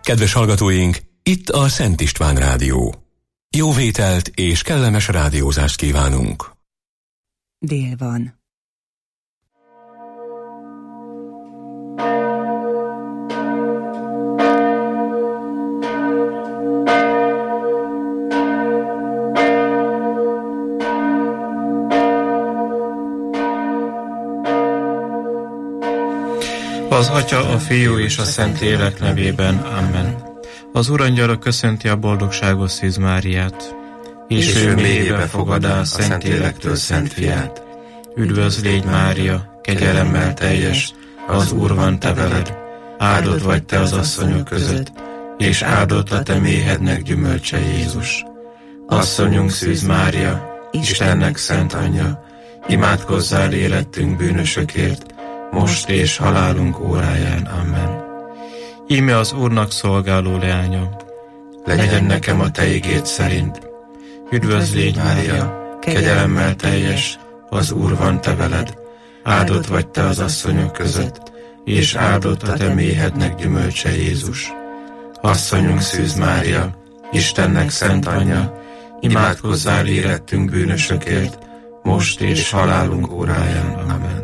Kedves hallgatóink, itt a Szent István Rádió. Jó vételt és kellemes rádiózást kívánunk. Dél van. Az Atya, a Fiú és a Szentlélek nevében. Amen. Az Urangyala köszönti a boldogságos Szűz Máriát, és ő mélyébe fogadá a Szentlélektől Szent Fiát. Üdvözl légy, Mária, kegyelemmel teljes, az Úr van te veled, áldott vagy te az asszonyok között, és áldott a te méhednek gyümölcse Jézus. Asszonyunk Szűz Mária, Istennek szent anyja, imádkozzál érettünk bűnösökért, most és halálunk óráján. Amen. Íme az Úrnak szolgáló leánya, legyen nekem a te igéd szerint. Üdvözl légy, Mária, kegyelemmel teljes, az Úr van te veled, áldott vagy te az asszonyok között, és áldott a te méhednek gyümölcse Jézus. Asszonyunk Szűz Mária, Istennek szent anyja, imádkozzál érettünk bűnösökért, most és halálunk óráján. Amen.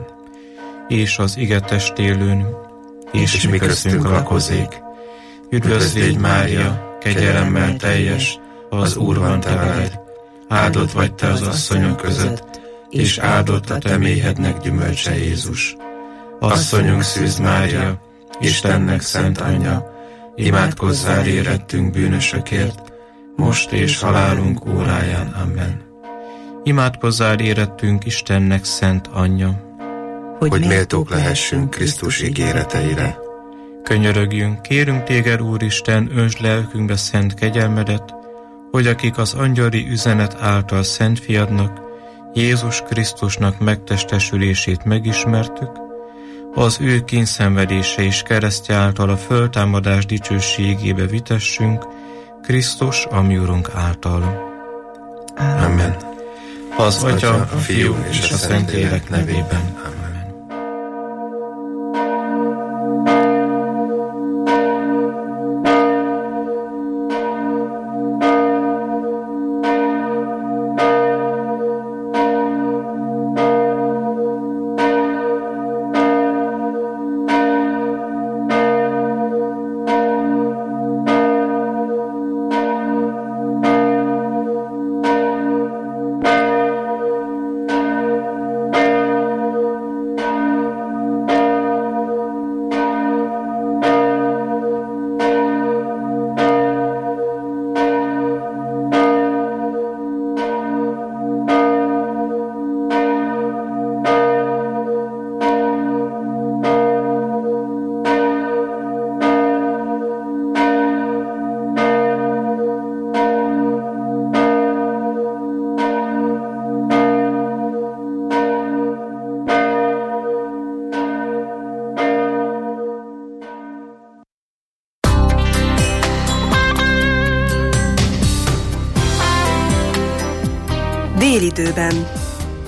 És az ige testélőn, és mi köztünk lakozék. Üdvözl légy, Mária, kegyelemmel teljes, az Úr van te veled, áldott vagy te az asszonyok között, és áldott a te méhednek gyümölcse Jézus. Asszonyunk Szűz Mária, Istennek szent anyja, imádkozzál érettünk bűnösökért, most és halálunk óráján. Amen. Imádkozzál érettünk Istennek szent anyja, hogy méltók lehessünk Krisztus ígéreteire. Könyörögjünk, kérünk téged, Úristen, öntsd lelkünkbe szent kegyelmedet, hogy akik az angyali üzenet által Szent Fiadnak, Jézus Krisztusnak megtestesülését megismertük, az ő kínszenvedése és keresztje által a föltámadás dicsőségébe vitessünk, Krisztus, a mi Urunk által. Amen. Az Atya, a Fiú és a Szentlélek nevében. Amen. Délidőben.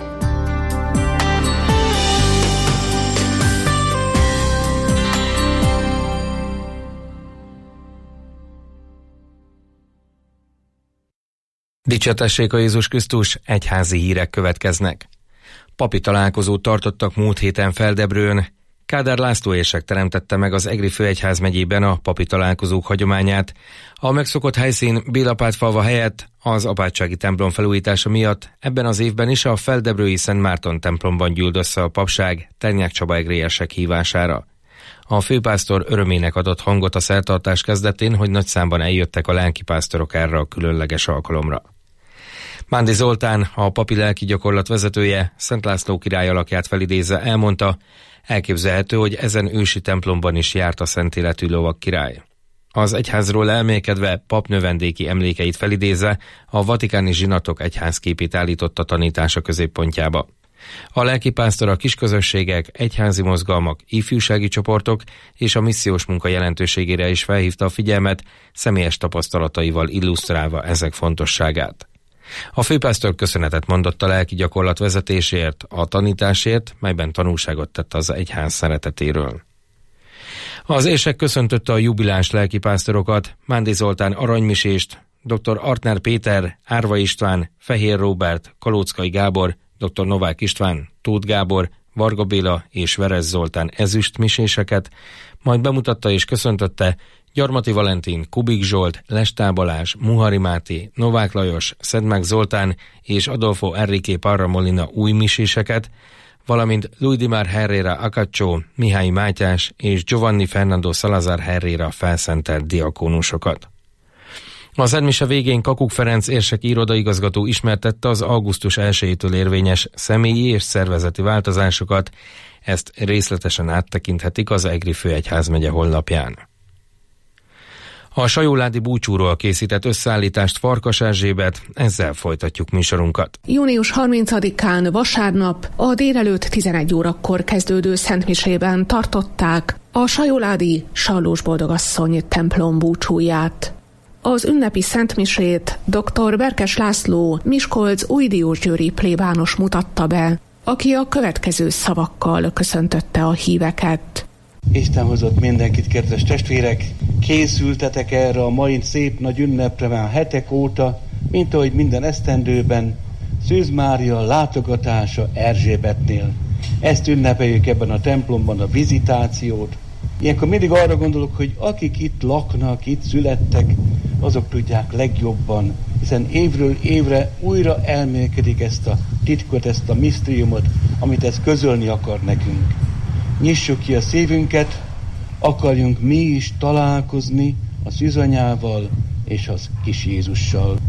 Dicsértessék a Jézus Krisztus, egyházi hírek következnek. Papi találkozót tartottak múlt héten Feldebrőn. Kádár László érsek teremtette meg az Egri főegyházmegyében a papi találkozók hagyományát. A megszokott helyszín Bélapátfalva helyett az apátsági templom felújítása miatt ebben az évben is a feldebrői Szent Márton templomban gyűlt össze a papság Ternyák Csaba egri érsek hívására. A főpásztor örömének adott hangot a szertartás kezdetén, hogy nagy számban eljöttek a lelkipásztorok erre a különleges alkalomra. Mándi Zoltán, a papi lelki gyakorlat vezetője, Szent László király alakját felidézve elmondta, elképzelhető, hogy ezen ősi templomban is járt a szent életű lovag király. Az egyházról elmélkedve, pap növendéki emlékeit felidézve a vatikáni zsinatok egyházképét állította tanítása középpontjába. A lelkipásztor a kisközösségek, egyházi mozgalmak, ifjúsági csoportok és a missziós munka jelentőségére is felhívta a figyelmet, személyes tapasztalataival illusztrálva ezek fontosságát. A főpásztor köszönetet mondott a lelki gyakorlat vezetésért, a tanításért, melyben tanúságot tett az egyház szeretetéről. Az érsek köszöntötte a jubiláns lelkipásztorokat, Mándi Zoltán aranymisést, dr. Artner Péter, Árva István, Fehér Róbert, Kalóczkai Gábor, dr. Novák István, Tóth Gábor, Varga Béla és Veress Zoltán ezüstmiséseket, majd bemutatta és köszöntötte Gyarmati Valentin, Kubik Zsolt, Lestá Balázs, Muhari Máté, Novák Lajos, Szedmák Zoltán és Adolfo Enrique Parra Molina új miséseket, valamint Luidimar Herrera Acaccio, Mihály Mátyás és Giovanni Fernando Salazar Herrera felszentelt diakónusokat. A szentmise végén Kakuk Ferenc érseki irodaigazgató ismertette az augusztus 1-től érvényes személyi és szervezeti változásokat, ezt részletesen áttekinthetik az Egri Főegyházmegye honlapján. A sajóládi búcsúról készített összeállítást Farkas Erzsébet, ezzel folytatjuk műsorunkat. Június 30-án vasárnap a délelőtt 11 órakor kezdődő szentmisében tartották a sajóládi Sallós Boldogasszony templom búcsúját. Az ünnepi szentmisét dr. Berkes László Miskolc újdiósgyőri plébános mutatta be, aki a következő szavakkal köszöntötte a híveket. Isten hozott mindenkit, kedves testvérek! Készültetek erre a mai szép nagy ünnepre már hetek óta, mint ahogy minden esztendőben, Szűz Mária látogatása Erzsébetnél. Ezt ünnepeljük ebben a templomban, a vizitációt. Ilyenkor mindig arra gondolok, hogy akik itt laknak, itt születtek, azok tudják legjobban, hiszen évről évre újra elmélkedik ezt a titkot, ezt a misztériumot, amit ez közölni akar nekünk. Nyissuk ki a szívünket, akarjunk mi is találkozni a szűzanyával és az kis Jézussal.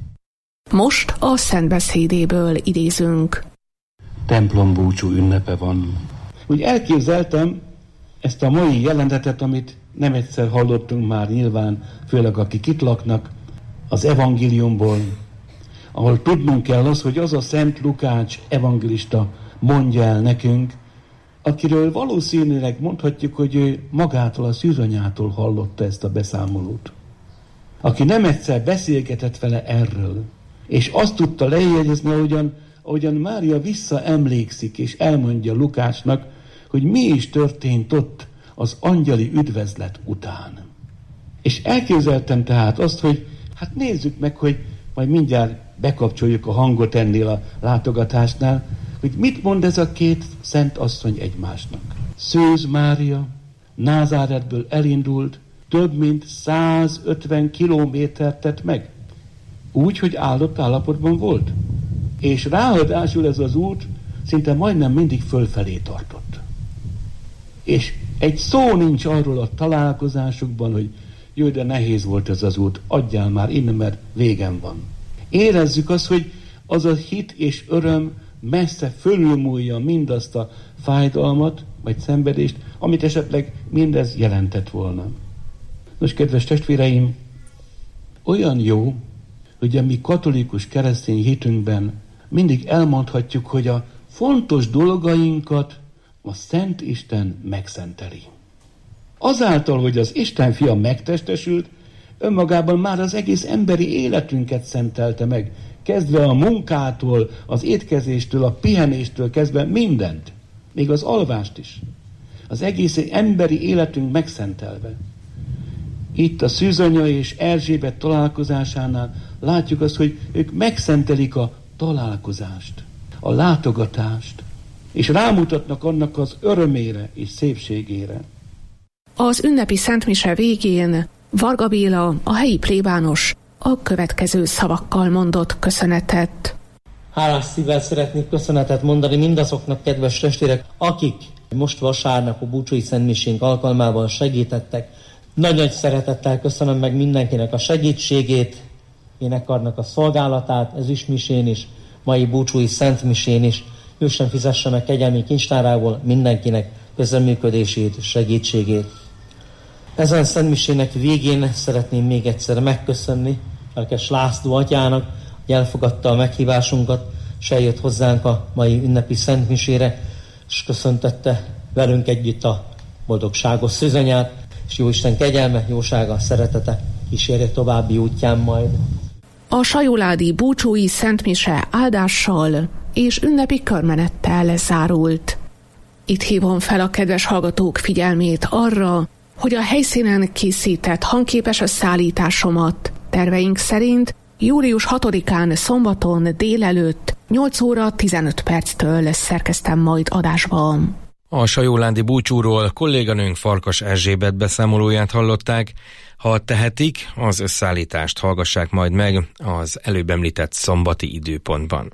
Most a szentbeszédéből idézünk. Templombúcsú ünnepe van. Úgy elképzeltem ezt a mai jelentetet, amit nem egyszer hallottunk már nyilván, főleg akik itt laknak, az evangéliumból, ahol tudnunk kell az, hogy az a Szent Lukács evangélista mondja el nekünk, akiről valószínűleg mondhatjuk, hogy ő magától, a szűzanyától hallotta ezt a beszámolót. Aki nem egyszer beszélgetett vele erről, és azt tudta lejegyezni, ahogyan Mária visszaemlékszik, és elmondja Lukácsnak, hogy mi is történt ott az angyali üdvözlet után. És elképzeltem tehát azt, hogy hát nézzük meg, hogy majd mindjárt bekapcsoljuk a hangot ennél a látogatásnál, hogy mit mond ez a két szent asszony egymásnak. Szűz Mária Názáretből elindult, több mint 150 kilométert tett meg. Úgy, hogy áldott állapotban volt. És ráadásul ez az út szinte majdnem mindig fölfelé tartott. És egy szó nincs arról a találkozásukban, hogy jó, de nehéz volt ez az út, adjál már innen, mert végem van. Érezzük azt, hogy az a hit és öröm messze fölülmúlja mindazt a fájdalmat, vagy szenvedést, amit esetleg mindez jelentett volna. Nos, kedves testvéreim, olyan jó, hogy a mi katolikus keresztény hitünkben mindig elmondhatjuk, hogy a fontos dolgainkat a Szent Isten megszenteli. Azáltal, hogy az Isten fia megtestesült, önmagában már az egész emberi életünket szentelte meg, kezdve a munkától, az étkezéstől, a pihenéstől kezdve mindent, még az alvást is. Az egész emberi életünk megszentelve. Itt a szűzanya és Erzsébet találkozásánál látjuk azt, hogy ők megszentelik a találkozást, a látogatást, és rámutatnak annak az örömére és szépségére. Az ünnepi szentmise végén Varga Béla, a helyi plébános, a következő szavakkal mondott köszönetet. Hálás szívvel szeretnék köszönetet mondani mindazoknak, kedves testvérek, akik most vasárnap a búcsúi szentmisénk alkalmával segítettek. Nagy-nagy szeretettel köszönöm meg mindenkinek a segítségét, énekarnak a szolgálatát, ezüstmisén is, mai búcsúi szentmisén is. Isten fizesse meg kegyelmi kincstárából mindenkinek közreműködését és segítségét. Ezen szentmisének végén szeretném még egyszer megköszönni Berkes László atyának, hogy elfogadta a meghívásunkat, és eljött hozzánk a mai ünnepi szentmisére, és köszöntette velünk együtt a boldogságos szűzanyát, és Jóisten kegyelme, jósága, szeretete kísérje további útján majd. A sajóládi búcsúi szentmise áldással és ünnepi körmenettel zárult. Itt hívom fel a kedves hallgatók figyelmét arra, hogy a helyszínen készített hangképes összeállításomat terveink szerint július 6-án szombaton délelőtt 8 óra 15 perctől szerkeztem majd adásban. A sajólándi búcsúról kolléganőnk Farkas Erzsébet beszámolóját hallották. Ha tehetik, az összeállítást hallgassák majd meg az előbb említett szombati időpontban.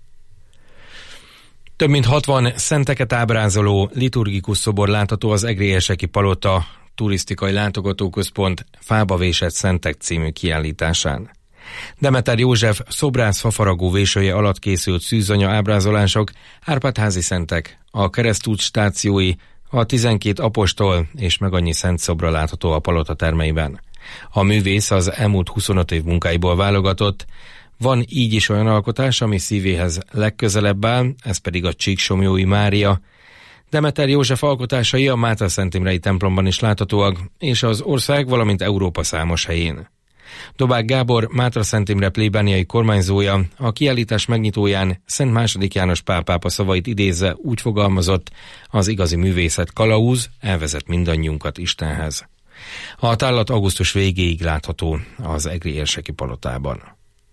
Több mint 60 szenteket ábrázoló liturgikus szobor látható az Egri-érseki Palota turisztikai látogatóközpont Fába vésett szentek című kiállításán. Demeter József szobrász fafaragó vésője alatt készült szűzanya ábrázolások, Árpád-házi szentek, a keresztút stációi, a 12 apostol és meg annyi szent szobra látható a palota termeiben. A művész az elmúlt 25 év munkáiból válogatott. Van így is olyan alkotás, ami szívéhez legközelebb áll, ez pedig a Csíksomlyói Mária. Demeter József alkotásai a Mátra-Szentimrei templomban is láthatóak, és az ország, valamint Európa számos helyén. Dobák Gábor, Mátra-Szent Imre plébániai kormányzója a kiállítás megnyitóján Szent II. János Pál pápa szavait idézve úgy fogalmazott: az igazi művészet kalauz, elvezet mindannyiunkat Istenhez. A tárlat augusztus végéig látható az Egri-érseki Palotában.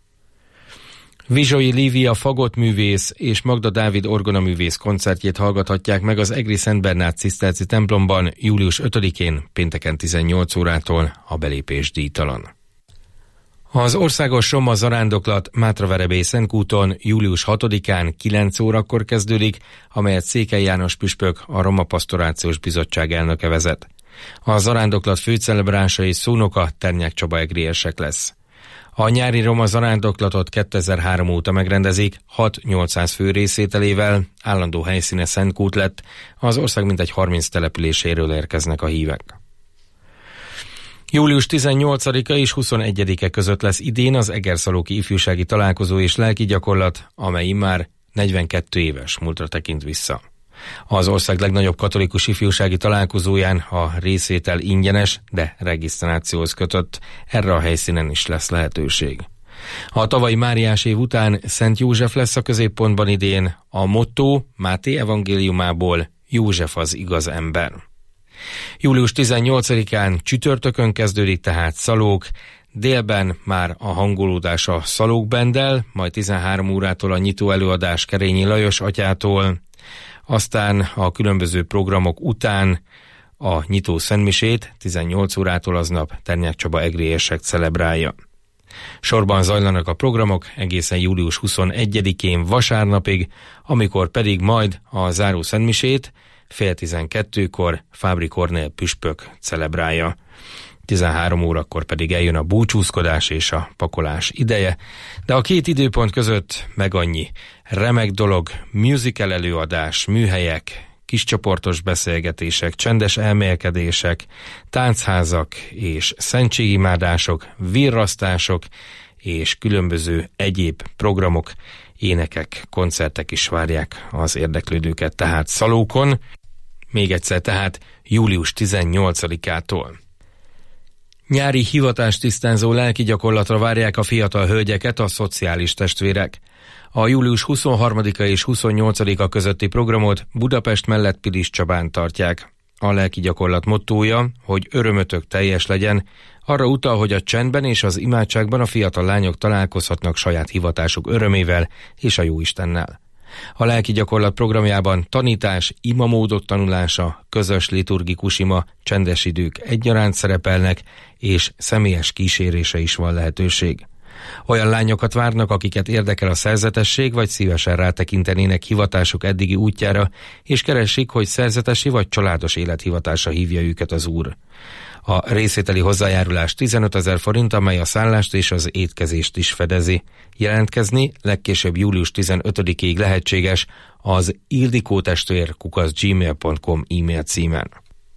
Vizsai Lívia fagottművész és Magda Dávid orgonaművész koncertjét hallgathatják meg az Egri Szent Bernát ciszterci templomban július 5-én pénteken 18 órától, a belépés díjtalan. Az országos Soma zarándoklat Mátraverebély Szentkúton július 6-án 9 órakor kezdődik, amelyet Székely János püspök, a Roma Pastorációs Bizottság elnöke vezet. A zarándoklat főcelebrása és szónoka Ternyák Csaba egriérsek lesz. A nyári roma zarándoklatot 2003 óta megrendezik, 6-800 fő részvételével, állandó helyszíne Szentkút lett, az ország mintegy 30 településéről érkeznek a hívek. Július 18-a és 21-e között lesz idén az Egerszalóki ifjúsági találkozó és lelki gyakorlat, amely immár 42 éves múltra tekint vissza. Az ország legnagyobb katolikus ifjúsági találkozóján a részvétel ingyenes, de regisztrációhoz kötött, erre a helyszínen is lesz lehetőség. A tavalyi Máriás év után Szent József lesz a középpontban idén, a motto Máté evangéliumából: József az igaz ember. Július 18-án csütörtökön kezdődik tehát Szalók, délben már a hangolódás a Szalók Benddel, majd 13 órától a nyitó előadás Kerényi Lajos atyától, aztán a különböző programok után a nyitó szentmisét 18 órától aznap Ternyák Csaba egriérsek celebrálja. Sorban zajlanak a programok egészen július 21-én vasárnapig, amikor pedig majd a záró szentmisét 11:30-kor Fábri Kornél püspök celebrálja. 13 órakor pedig eljön a búcsúzkodás és a pakolás ideje, de a két időpont között meg annyi remek dolog: musical előadás, műhelyek, kiscsoportos beszélgetések, csendes elmélkedések, táncházak és szentségimádások, virrasztások és különböző egyéb programok, énekek, koncertek is várják az érdeklődőket tehát Szalókon, még egyszer tehát július 18-ától. Nyári hivatástisztázó lelki gyakorlatra várják a fiatal hölgyeket a szociális testvérek. A július 23-a és 28-a közötti programot Budapest mellett Pilis Csabán tartják. A lelki gyakorlat mottója, hogy örömötök teljes legyen, arra utal, hogy a csendben és az imádságban a fiatal lányok találkozhatnak saját hivatásuk örömével és a Jóistennel. A lelki gyakorlat programjában tanítás, imamódok tanulása, közös liturgikus ima, csendes idők egyaránt szerepelnek, és személyes kísérése is van lehetőség. Olyan lányokat várnak, akiket érdekel a szerzetesség, vagy szívesen rátekintenének hivatásuk eddigi útjára, és keresik, hogy szerzetesi vagy családos élethivatásra hívja őket az Úr. A részvételi hozzájárulás 15 000 forint, amely a szállást és az étkezést is fedezi. Jelentkezni legkésőbb július 15-ig lehetséges az ildikótestvér@gmail.com e-mail címen.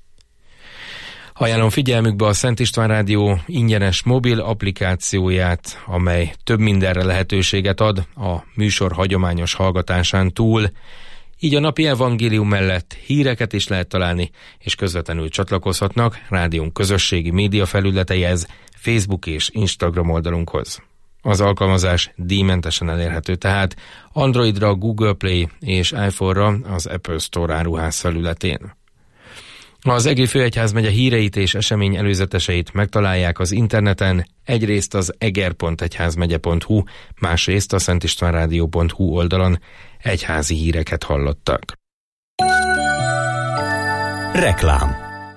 Ajánlom figyelmükbe a Szent István Rádió ingyenes mobil applikációját, amely több mindenre lehetőséget ad a műsor hagyományos hallgatásán túl. Így a napi evangélium mellett híreket is lehet találni, és közvetlenül csatlakozhatnak rádiónk közösségi média felületeihez, Facebook és Instagram oldalunkhoz. Az alkalmazás díjmentesen elérhető tehát Androidra, Google Play és iPhone-ra az Apple Store áruház felületén. Az Egri Főegyházmegye híreit és esemény előzeteseit megtalálják az interneten, egyrészt az eger.egyházmegye.hu, másrészt a szentistvánradio.hu oldalon. Egyházi híreket hallottak. Reklám.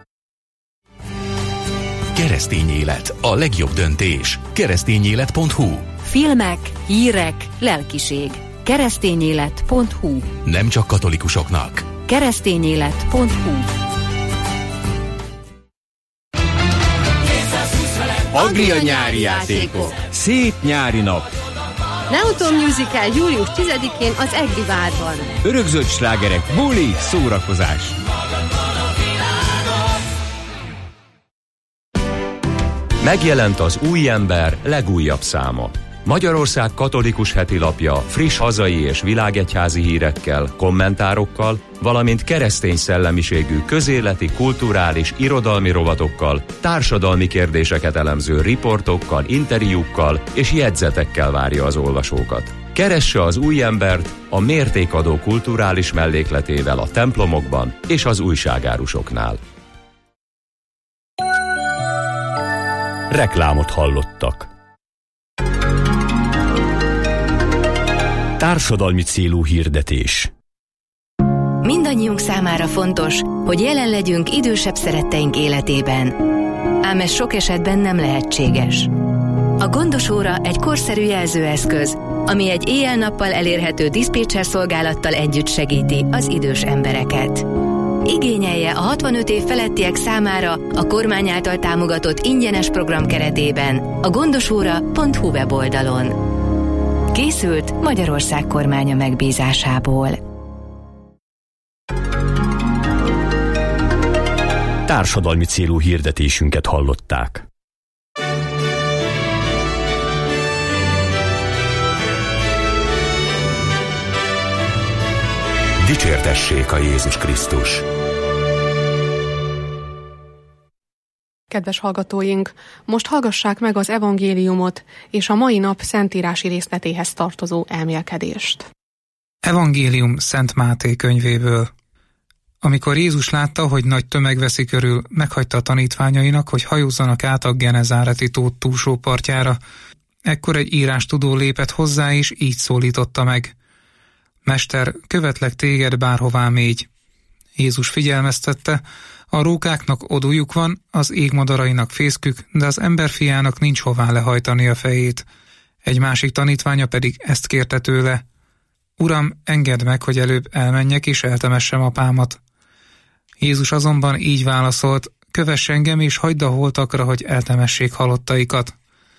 Keresztény élet, a legjobb döntés. Keresztényélet.hu. Filmek, hírek, lelkiség. Keresztényélet.hu. Nem csak katolikusoknak. Keresztényélet.hu. Agria nyári játékok. Szép nyári nap. Neoton Musical július 10-én az Egri várban. Örökzöld slágerek, buli, szórakozás. Megjelent az Új Ember legújabb száma. Magyarország katolikus hetilapja friss hazai és világegyházi hírekkel, kommentárokkal, valamint keresztény szellemiségű közéleti, kulturális, irodalmi rovatokkal, társadalmi kérdéseket elemző riportokkal, interjúkkal és jegyzetekkel várja az olvasókat. Keresse az Új Embert a mértékadó kulturális mellékletével a templomokban és az újságárusoknál. Reklámot hallottak. Társadalmi célú hirdetés. Mindannyiunk számára fontos, hogy jelen legyünk idősebb szeretteink életében. Ám ez sok esetben nem lehetséges. A gondos óra egy korszerű jelzőeszköz, ami egy éjjel-nappal elérhető diszpécser szolgálattal együtt segíti az idős embereket. Igényelje a 65 év felettiek számára a kormány által támogatott ingyenes program keretében a gondosóra.hu weboldalon. Készült Magyarország kormánya megbízásából. Társadalmi célú hirdetésünket hallották. Dicsértessék a Jézus Krisztus! Kedves hallgatóink, most hallgassák meg az evangéliumot és a mai nap szentírási részletéhez tartozó elmélkedést. Evangélium Szent Máté könyvéből. Amikor Jézus látta, hogy nagy tömeg veszi körül, meghagyta a tanítványainak, hogy hajózzanak át a Genezáreti tó túlsó partjára. Ekkor egy írástudó lépett hozzá, és így szólította meg: Mester, követlek téged, bárhová mégy. Jézus figyelmeztette: a rókáknak odújuk van, az égmadarainak fészkük, de az emberfiának nincs hová lehajtani a fejét. Egy másik tanítványa pedig ezt kérte tőle: Uram, engedd meg, hogy előbb elmenjek és eltemessem apámat. Jézus azonban így válaszolt: Kövess engem és hagyd a holtakra, hogy eltemessék halottaikat.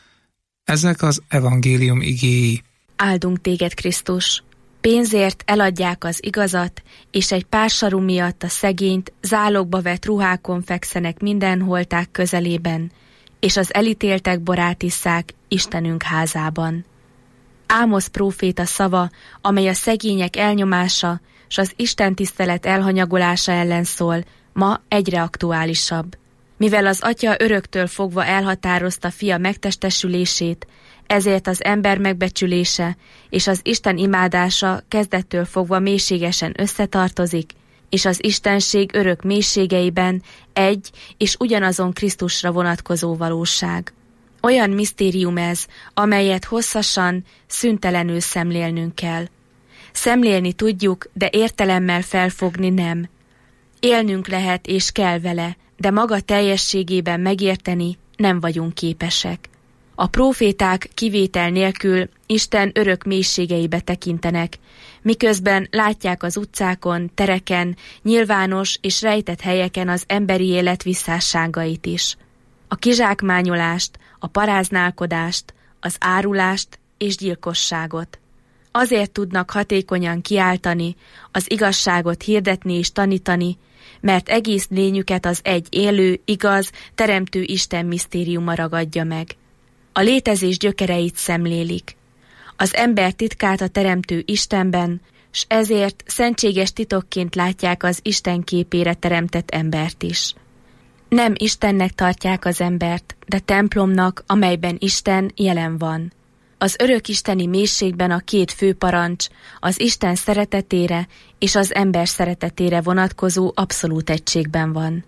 Ezek az evangélium igéi. Áldunk téged, Krisztus! Pénzért eladják az igazat, és egy pár saru miatt a szegényt zálogba vett ruhákon fekszenek minden holták közelében, és az elítéltek borát isszák Istenünk házában. Ámosz próféta szava, amely a szegények elnyomása s az istentisztelet elhanyagolása ellen szól, ma egyre aktuálisabb. Mivel az atya öröktől fogva elhatározta fia megtestesülését, ezért az ember megbecsülése és az Isten imádása kezdettől fogva mélységesen összetartozik, és az istenség örök mélységeiben egy és ugyanazon Krisztusra vonatkozó valóság. Olyan misztérium ez, amelyet hosszasan, szüntelenül szemlélnünk kell. Szemlélni tudjuk, de értelemmel felfogni nem. Élnünk lehet és kell vele, de maga teljességében megérteni nem vagyunk képesek. A próféták kivétel nélkül Isten örök mélységeibe tekintenek, miközben látják az utcákon, tereken, nyilvános és rejtett helyeken az emberi élet visszásságait is. A kizsákmányolást, a paráználkodást, az árulást és gyilkosságot. Azért tudnak hatékonyan kiáltani, az igazságot hirdetni és tanítani, mert egész lényüket az egy élő, igaz, teremtő Isten misztériuma ragadja meg. A létezés gyökereit szemlélik. Az ember titkát a teremtő Istenben, s ezért szentséges titokként látják az Isten képére teremtett embert is. Nem Istennek tartják az embert, de templomnak, amelyben Isten jelen van. Az örök isteni mélységben a két fő parancs, az Isten szeretetére és az ember szeretetére vonatkozó abszolút egységben van.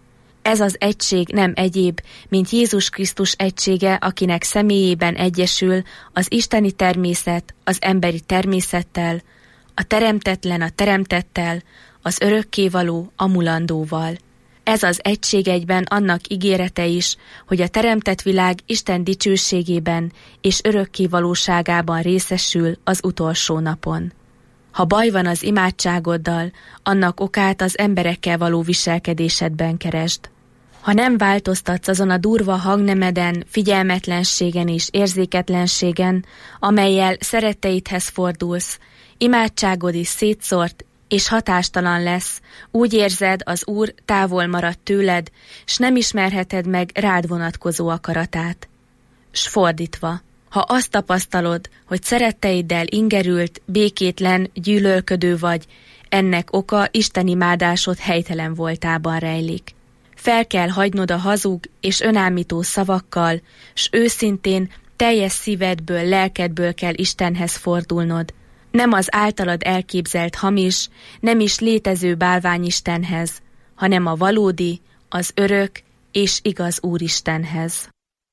Ez az egység nem egyéb, mint Jézus Krisztus egysége, akinek személyében egyesül az isteni természet az emberi természettel, a teremtetlen a teremtettel, az örökkévaló a mulandóval. Ez az egység egyben annak ígérete is, hogy a teremtett világ Isten dicsőségében és örökkévalóságában részesül az utolsó napon. Ha baj van az imádságoddal, annak okát az emberekkel való viselkedésedben keresd. Ha nem változtatsz azon a durva hangnemeden, figyelmetlenségen és érzéketlenségen, amellyel szeretteidhez fordulsz, imádságod is szétszórt és hatástalan lesz, úgy érzed, az Úr távol maradt tőled, s nem ismerheted meg rád vonatkozó akaratát. S fordítva, ha azt tapasztalod, hogy szeretteiddel ingerült, békétlen, gyűlölködő vagy, ennek oka istenimádásod helytelen voltában rejlik. Fel kell hagynod a hazug és önállító szavakkal, s őszintén, teljes szívedből, lelkedből kell Istenhez fordulnod, nem az általad elképzelt hamis, nem is létező bálványistenhez, hanem a valódi, az örök és igaz Úristenhez.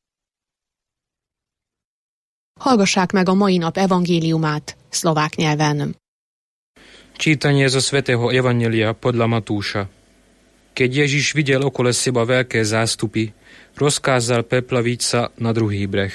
Hallgassák meg a mai nap evangéliumát szlovák nyelven. Čítanie zo svätého evanjelia podľa Matúša. Keď Ježiš videl okolo seba veľké zástupy, rozkázal preplaviť sa na druhý breh.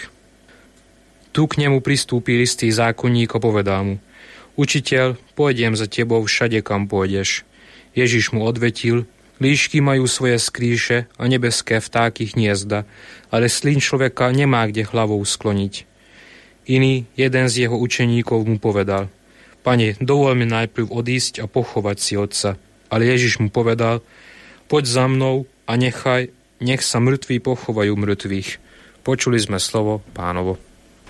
Tu k nemu pristúpil istý zákonník a povedal mu: Učiteľ, pôjdem za tebou všade, kam pôjdeš. Ježiš mu odvetil: Líšky majú svoje skrýše a nebeské vtáky hniezda, ale syn človeka nemá kde hlavou skloniť. Iný, jeden z jeho učeníkov mu povedal: Pane, dovol mi najprv odísť a pochovať si otca. Ale Ježiš mu povedal: Poď za mnou a nech sa mŕtvi pochovajú mŕtvych. Počuli sme slovo Pánovo.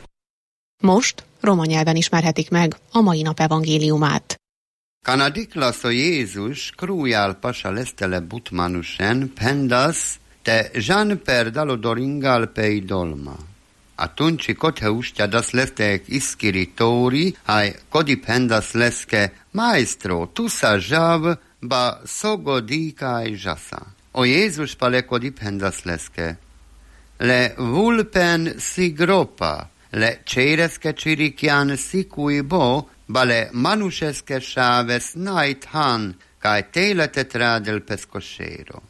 Most roma nyelven ismerhetik meg a mai nap evangéliumát. Kanadiklaso Jézus krújál pasa lesztele butmanusen pendas te Jean per dalodoringal pei dolma. Atunci koteustia das lestek iskiritori hai kodipendas leske maestro tu sa jav ba sogodikaj jasa. O Jézus pale kodipendas leske. Le vulpen sigropa, le ceireske cirikian sikui bo, bale manuseske shaves nait han, kai teile tetradel pescoscero.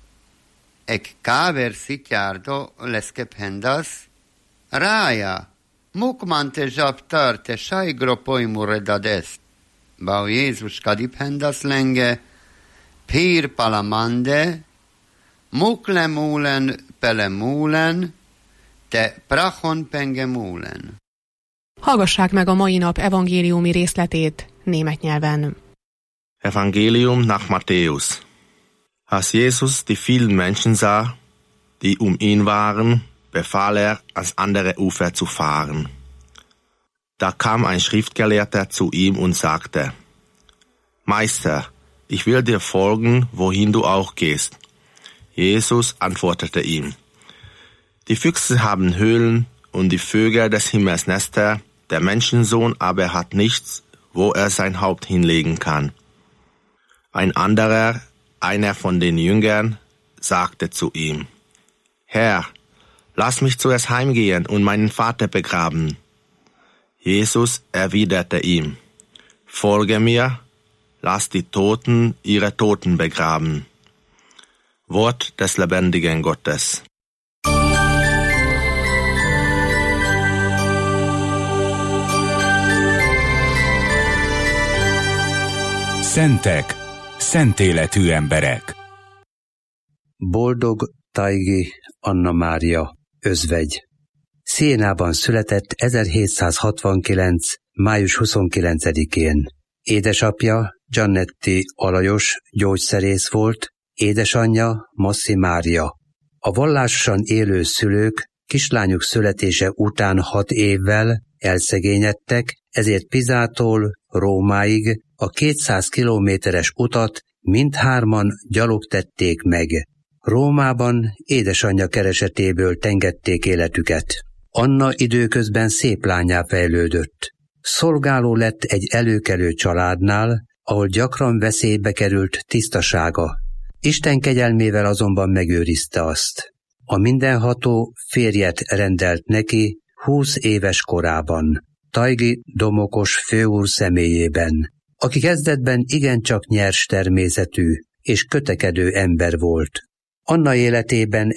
Ec caver sitiardo leske pendas, Raja, mukman te žaptar te šajgro pojmu redadest. Bao Jézus kadipendas lenge, pír palamande, mukle múlen pele múlen, te prachon penge múlen. Hallgassák meg a mai nap evangéliumi részletét német nyelven. Evangelium nach Matthäus. Als Jesus die vielen Menschen sah, die ihn waren, befahl ans andere Ufer zu fahren. Da kam ein Schriftgelehrter zu ihm und sagte: Meister, ich will dir folgen, wohin du auch gehst. Jesus antwortete ihm: Die Füchse haben Höhlen und die Vögel des Himmels Nester, der Menschensohn aber hat nichts, wo sein Haupt hinlegen kann. Ein anderer, einer von den Jüngern, sagte zu ihm: Herr, lass mich zuerst heimgehen und meinen Vater begraben. Jesus erwiderte ihm: Folge mir, lass die Toten ihre Toten begraben. Wort des lebendigen Gottes. Szentek, szent életű emberek. Boldog Tajgi Anna Mária, özvegy. Sienában született 1769. május 29-én. Édesapja Giannetti Alajos gyógyszerész volt, édesanyja Masszi Mária. A vallásosan élő szülők kislányuk születése után 6 évvel elszegényedtek, ezért Pisától Rómáig a 200 kilométeres utat mindhárman gyalog tették meg. Rómában édesanyja keresetéből tengették életüket. Anna időközben szép lánnyá fejlődött. Szolgáló lett egy előkelő családnál, ahol gyakran veszélybe került tisztasága. Isten kegyelmével azonban megőrizte azt. A mindenható férjet rendelt neki 20 éves korában, Tajgi Domokos főúr személyében, aki kezdetben igencsak nyers természetű és kötekedő ember volt. Anna életében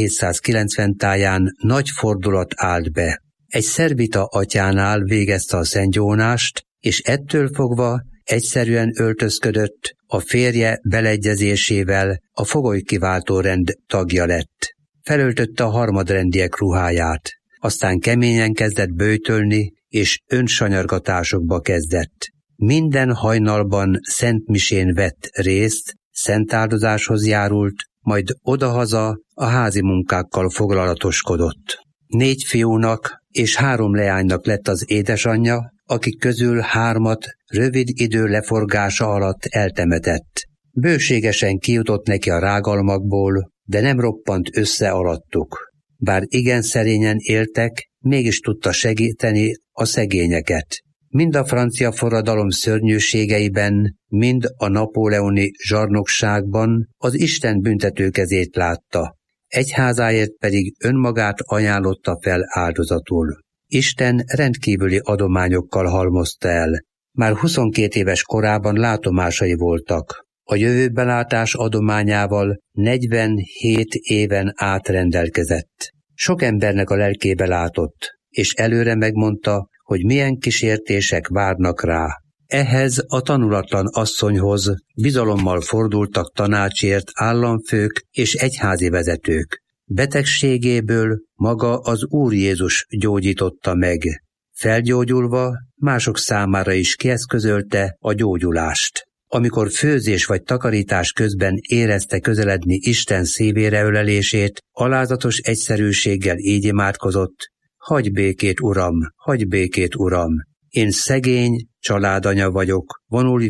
1790 táján nagy fordulat állt be. Egy szerbita atyánál végezte a szentgyónást, és ettől fogva egyszerűen öltözködött, a férje beleegyezésével a fogolykiváltó rend tagja lett. Felöltötte a harmadrendiek ruháját, aztán keményen kezdett böjtölni, és önsanyargatásokba kezdett. Minden hajnalban szentmisén vett részt, szentáldozáshoz járult, majd odahaza a házi munkákkal foglalatoskodott. 4 fiúnak és 3 leánynak lett az édesanyja, akik közül 3 rövid idő leforgása alatt eltemetett. Bőségesen kijutott neki a rágalmakból, de nem roppant össze alattuk. Bár igen szerényen éltek, mégis tudta segíteni a szegényeket. Mind a francia forradalom szörnyűségeiben, mind a napóleoni zsarnokságban az Isten büntető kezét látta. Egyházáért pedig önmagát ajánlotta fel áldozatul. Isten rendkívüli adományokkal halmozta el. Már 22 éves korában látomásai voltak. A jövőbelátás adományával 47 éven át rendelkezett. Sok embernek a lelkébe látott, és előre megmondta, hogy milyen kísértések várnak rá. Ehhez a tanulatlan asszonyhoz bizalommal fordultak tanácsért államfők és egyházi vezetők. Betegségéből maga az Úr Jézus gyógyította meg. Felgyógyulva mások számára is kieszközölte a gyógyulást. Amikor főzés vagy takarítás közben érezte közeledni Isten szívére ölelését, alázatos egyszerűséggel így imádkozott: hagyj békét, Uram, hagyj békét, Uram! Én szegény családanya vagyok, vonulj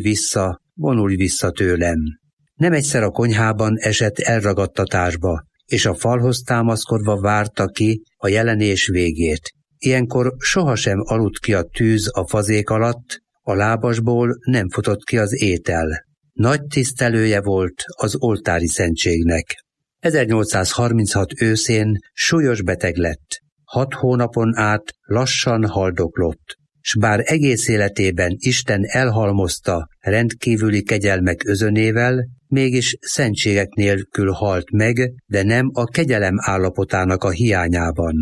vissza tőlem. Nem egyszer a konyhában esett elragadtatásba, és a falhoz támaszkodva várta ki a jelenés végét. Ilyenkor sohasem aludt ki a tűz a fazék alatt, a lábasból nem futott ki az étel. Nagy tisztelője volt az oltári szentségnek. 1836 őszén súlyos beteg lett. 6 hónapon át lassan haldoklott, s bár egész életében Isten elhalmozta rendkívüli kegyelmek özönével, mégis szentségek nélkül halt meg, de nem a kegyelem állapotának a hiányában.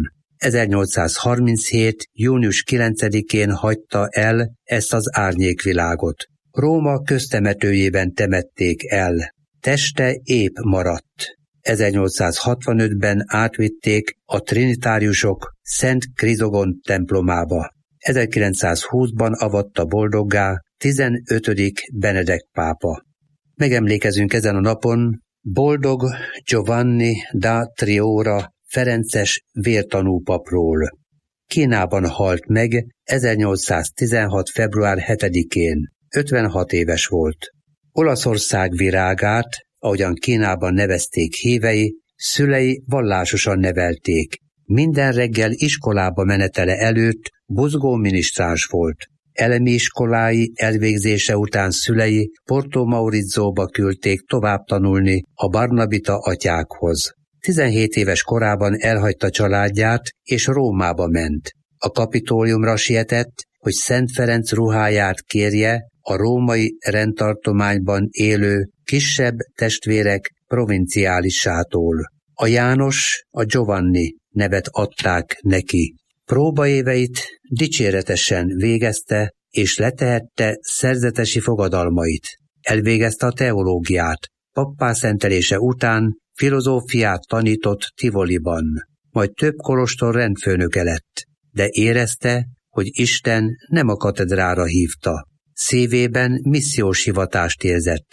1837. június 9-én hagyta el ezt az árnyékvilágot. Róma köztemetőjében temették el. Teste épp maradt. 1865-ben átvitték a trinitáriusok Szent Krizogont templomába. 1920-ban avatta boldoggá 15. Benedek pápa. Megemlékezünk ezen a napon boldog Giovanni da Triora ferences vértanú papról. Kínában halt meg 1816. február 7-én. 56 éves volt. Olaszország virágát, ahogyan Kínában nevezték hívei, szülei vallásosan nevelték. Minden reggel iskolába menetele előtt buzgó minisztráns volt. Elemi iskolái elvégzése után szülei Porto Maurizzóba küldték tovább tanulni a barnabita atyákhoz. 17 éves korában elhagyta családját, és Rómába ment. A Kapitóliumra sietett, hogy Szent Ferenc ruháját kérje a római rendtartományban élő kisebb testvérek provinciálisától. A János, a Giovanni nevet adták neki. Próbaéveit dicséretesen végezte, és letehette szerzetesi fogadalmait. Elvégezte a teológiát. Pappá szentelése után filozófiát tanított Tivoliban, majd több kolostor rendfőnöke lett, de érezte, hogy Isten nem a katedrára hívta. Szívében missziós hivatást érzett.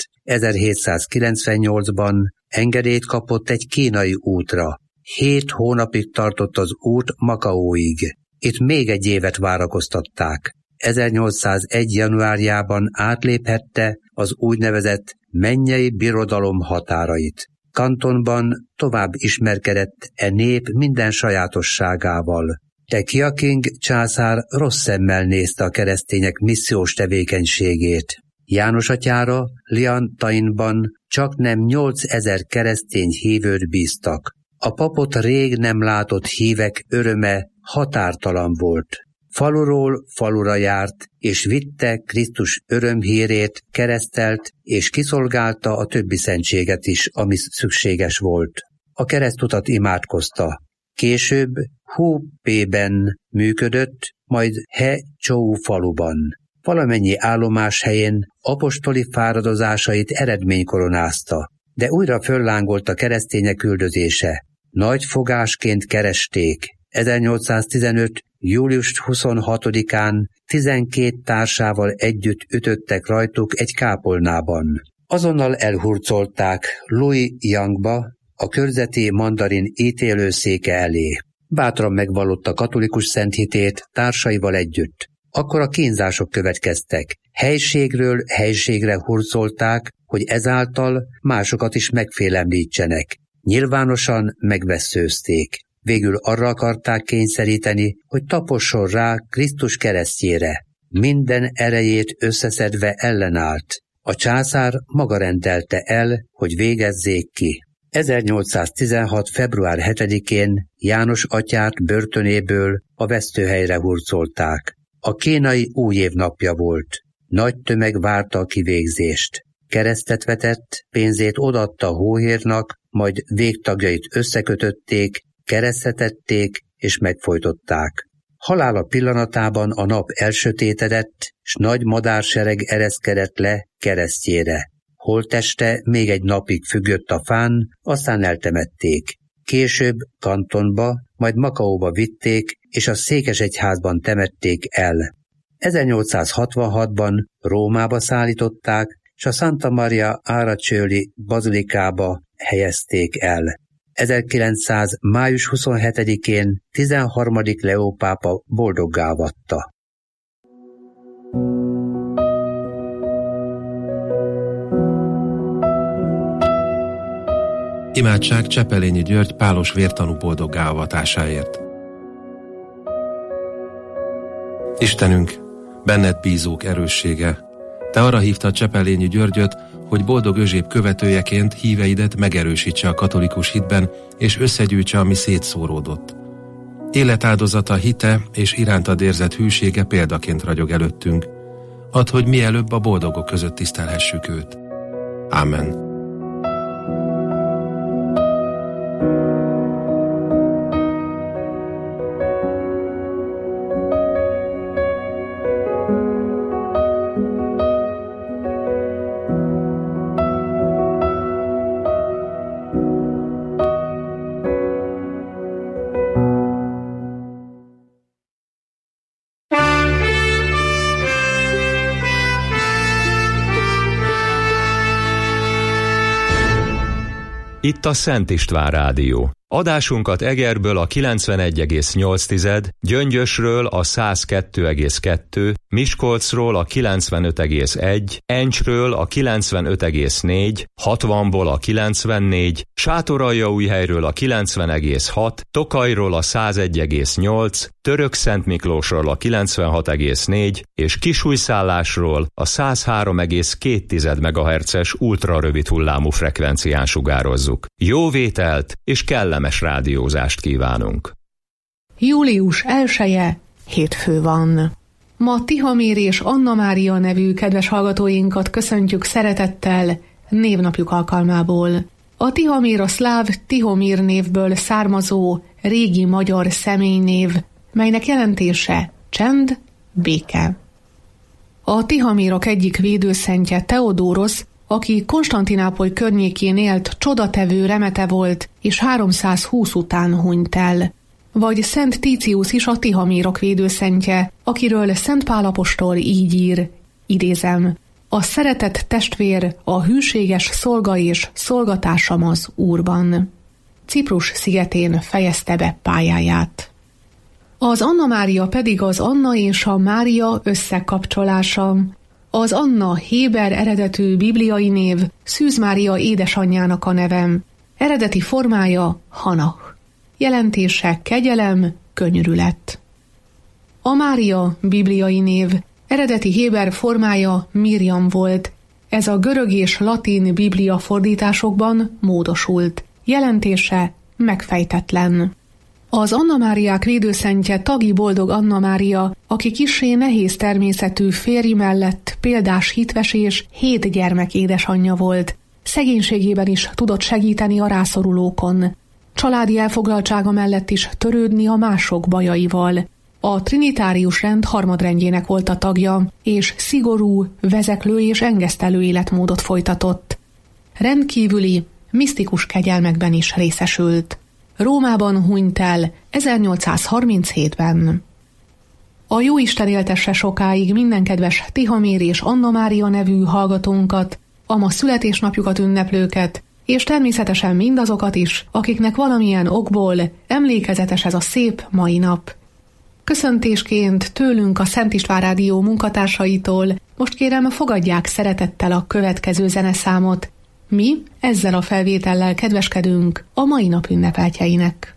1798-ban engedélyt kapott egy kínai útra. 7 hónapig tartott az út Makaóig. Itt még egy évet várakoztatták. 1801. januárjában átléphette az úgynevezett mennyei birodalom határait. Kantonban tovább ismerkedett nép minden sajátosságával. De Qiaqing császár rossz szemmel nézte a keresztények missziós tevékenységét. János atyára Liantainban csaknem 8000 keresztény hívőt bíztak. A papot rég nem látott hívek öröme határtalan volt. Faluról falura járt, és vitte Krisztus örömhírét, keresztelt, és kiszolgálta a többi szentséget is, ami szükséges volt. A keresztutat imádkozta. Később Hupében működött, majd He-Chou faluban. Valamennyi állomás helyén apostoli fáradozásait eredménykoronázta, de újra föllángolt a keresztények üldözése. Nagy fogásként keresték. 1815. július 26-án 12 társával együtt ütöttek rajtuk egy kápolnában. Azonnal elhurcolták Louis Yangba, a körzeti mandarin ítélőszéke elé. Bátran megvallotta katolikus szenthitét társaival együtt. Akkor a kínzások következtek. Helységről helységre hurcolták, hogy ezáltal másokat is megfélemlítsenek. Nyilvánosan megvesszőzték. Végül arra akarták kényszeríteni, hogy taposson rá Krisztus keresztjére. Minden erejét összeszedve ellenállt. A császár maga rendelte el, hogy végezzék ki. 1816. február 7-én János atyát börtönéből a vesztőhelyre hurcolták. A kínai új év napja volt. Nagy tömeg várta a kivégzést. Keresztet vetett, pénzét odaadta a hóhérnak, majd végtagjait összekötötték, keresztetették és megfojtották. Halála pillanatában a nap elsötétedett, s nagy madársereg ereszkedett le keresztjére. Holtteste még egy napig függött a fán, aztán eltemették. Később Kantonba, majd Makaóba vitték, és a székesegyházban temették el. 1866-ban Rómába szállították, és a Santa Maria Araceli bazilikába helyezték el. 1900. május 27-én 13. Leó pápa boldoggá avatta. Imádság Csepelényi György pálos vértanú boldoggá avatásáért. Istenünk, benned bízók erőssége, te arra hívtad Csepelényi Györgyöt, hogy boldog Özséb követőjeként híveidet megerősítse a katolikus hitben, és összegyűjtse, ami szétszóródott. Életáldozata, hite és irántad érzett hűsége példaként ragyog előttünk. Add, hogy mielőbb a boldogok között tisztelhessük őt. Amen. Itt a Szent István Rádió. Adásunkat Egerből a 91,8, Gyöngyösről a 102,2, Miskolcról a 95,1, Encsről a 95,4, 60-ból a 94, Sátoraljaújhelyről a 90,6, Tokajról a 101,8, Törökszentmiklósról a 96,4 és Kisújszállásról a 103,2 MHz-es ultrarövid hullámú frekvencián sugározzuk. Jó vételt és kellemes rádiózást kívánunk! Július 1-e hétfő van. Ma Tihamér és Anna Mária nevű kedves hallgatóinkat köszöntjük szeretettel névnapjuk alkalmából. A Tihamér a szláv Tihomír névből származó régi magyar személynév, melynek jelentése csend, béke. A Tihamírok egyik védőszentje Teodórosz, aki Konstantinápoly környékén élt, csodatevő remete volt, és 320 után hunyt el. Vagy Szent Tícius is a Tihamírok védőszentje, akiről Szent Pál apostol így ír, idézem, a szeretett testvér, a hűséges szolga és szolgatársam az Úrban. Ciprus szigetén fejezte be pályáját. Az Anna Mária pedig az Anna és a Mária összekapcsolása. Az Anna héber eredetű bibliai név Szűz Mária édesanyjának a nevem. Eredeti formája Hanach. Jelentése kegyelem, könyörület. A Mária bibliai név Eredeti héber formája Mirjam volt. Ez a görög és latin biblia fordításokban módosult. Jelentése megfejtetlen. Az Anna Máriák védőszentje Tagi Boldog Anna Mária, aki kissé nehéz természetű férj mellett példás hitves és 7 gyermek édesanyja volt. Szegénységében is tudott segíteni a rászorulókon. Családi elfoglaltsága mellett is törődni a mások bajaival. A trinitárius rend harmadrendjének volt a tagja, és szigorú, vezeklő és engesztelő életmódot folytatott. Rendkívüli, misztikus kegyelmekben is részesült. Rómában hunyt el 1837-ben. A Jóisten éltesse sokáig minden kedves Tihamér és Anna Mária nevű hallgatónkat, a ma születésnapjukat ünneplőket, és természetesen mindazokat is, akiknek valamilyen okból emlékezetes ez a szép mai nap. Köszöntésként tőlünk a Szent István Rádió munkatársaitól most kérem, fogadják szeretettel a következő zeneszámot. Mi ezzel a felvétellel kedveskedünk a mai nap ünnepeltjeinek.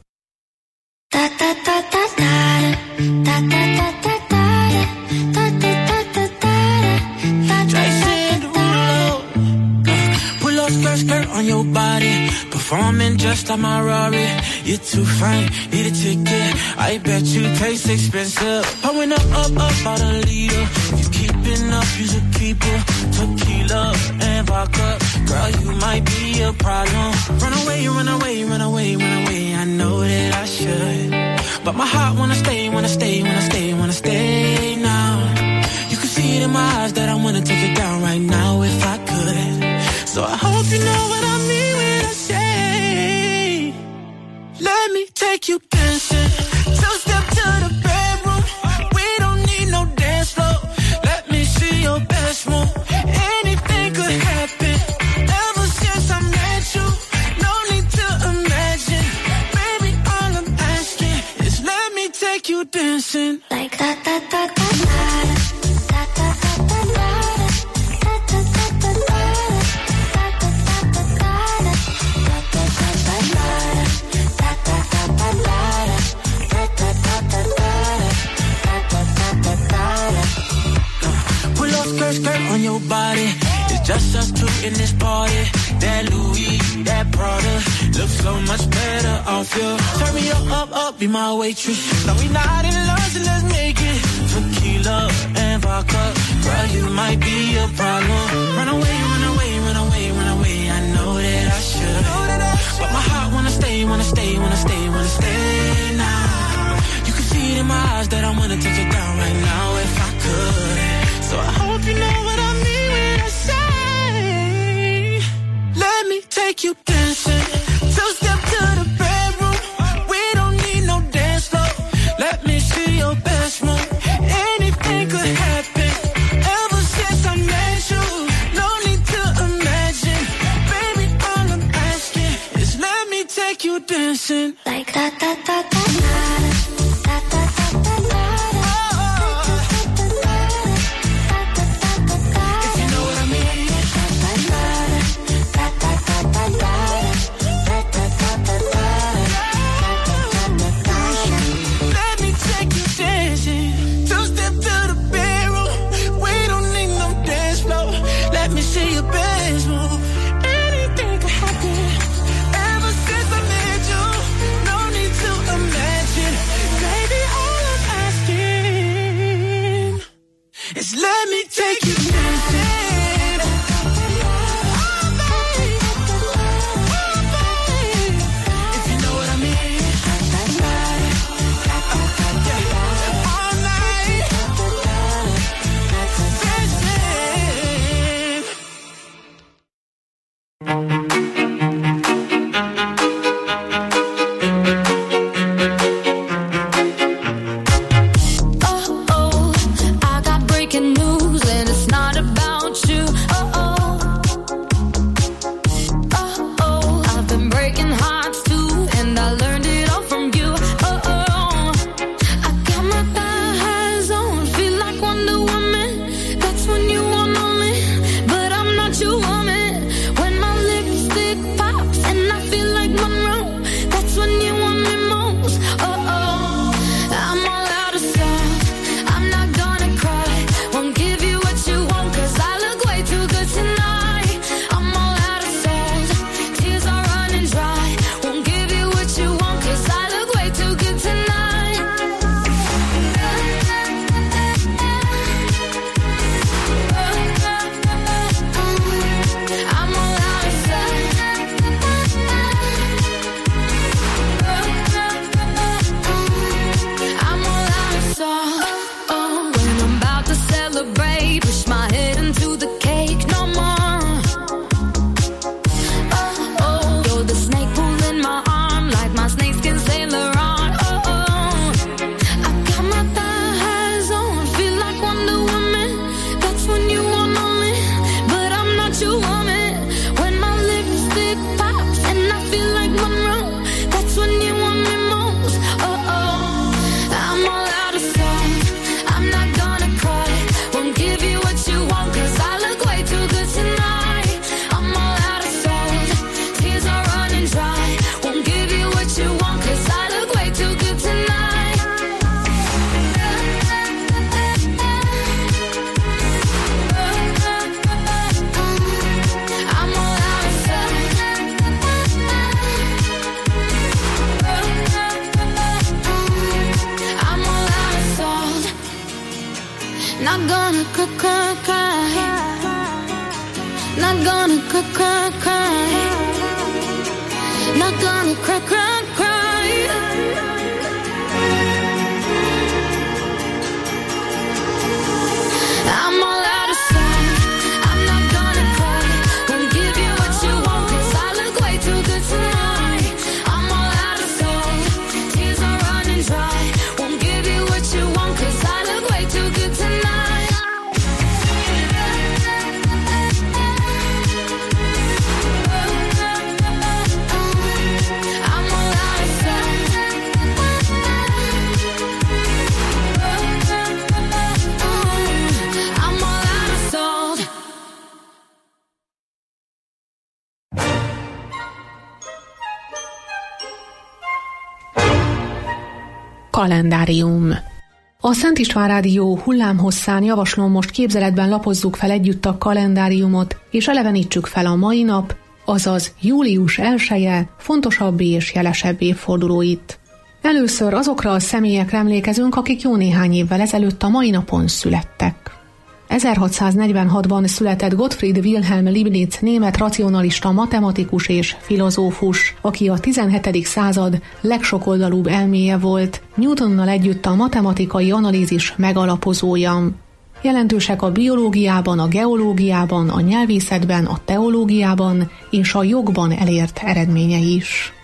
Skirt on your body, performing just like my Rari. You're too fine, need a ticket. I bet you taste expensive. Pouring up about a liter. You keeping up, you should keep it. Tequila and vodka, girl, you might be a problem. Run away, run away, run away, run away. I know that I should, but my heart wanna stay, wanna stay, wanna stay, wanna stay now. You can see it in my eyes that I wanna take it down right now if I could. So I hope you know what I mean when I say, let me take you dancing. Two-step to the bedroom. We don't need no dance floor. Let me see your best move. Anything could happen. Ever since I met you, no need to imagine. Baby, all I'm asking is let me take you dancing. Like that, that, that, that, that. Skirt on your body, it's just us two in this party. That Louis, that Prada, looks so much better off you. Turn me up, be my waitress. No, we not in love, so let's make it. Tequila and vodka, girl, you might be a problem. Run away, run away, run away, run away. I know that I should, but my heart wanna stay, wanna stay, wanna stay, wanna stay now. You can see it in my eyes that I wanna take it down right now if I could. So I hope you know what I mean when I say, let me take you dancing. Two-step to the bedroom. We don't need no dance floor. Let me see your best move. Anything could happen. Ever since I met you, no need to imagine. Baby, all I'm asking is let me take you dancing. Like that, that, that, that, that. Let me take you dancing. If you know what I mean. All night. cry, cry. Not gonna cry, cry, cry. Not gonna cry, cry, cry. I'm all out of sight. I'm not gonna cry. Won't give you what you want, 'cause I look way too good tonight. I'm all out of sight. Tears are running dry. Won't give you what you want, 'cause I look way too good tonight. I'm all out of sight. I'm all out of salt. Kalendárium. A Szent István Rádió hullámhosszán javaslom, most képzeletben lapozzuk fel együtt a kalendáriumot, és elevenítsük fel a mai nap, azaz július 1-je fontosabb és jelesebb évfordulóit. Először azokra a személyekre emlékezünk, akik jó néhány évvel ezelőtt a mai napon születtek. 1646-ban született Gottfried Wilhelm Leibniz, német racionalista matematikus és filozófus, aki a 17. század legsokoldalúbb elméje volt, Newtonnal együtt a matematikai analízis megalapozója. Jelentősek a biológiában, a geológiában, a nyelvészetben, a teológiában és a jogban elért eredményei is.